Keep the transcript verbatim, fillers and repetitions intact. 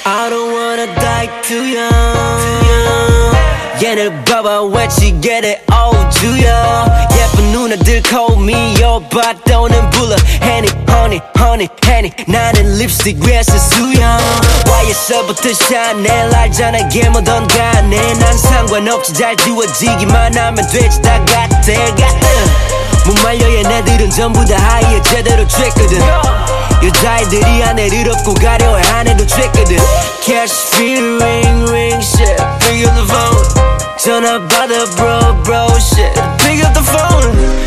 I don't wanna die too young. 얘를 봐봐 외치게 돼 oh 주여. 예쁜 누나들 call me your but 또는 불러 Henny honey honey Henny. 나는 립스틱 위에서 수영. Y에서부터 샤넬 알잖아 걔 뭐던 간에 난 상관없지 잘 지워지기만 하면 되지 다 같아 같아. 못 말려 얘네들은 전부 다 하이에 제대로 쬐거든. 여자애들이 아내를 업고 가려해 아내도 쬐거든. Cash feel ring ring shit pick up the phone. 전화 받아 bro bro shit pick up the phone.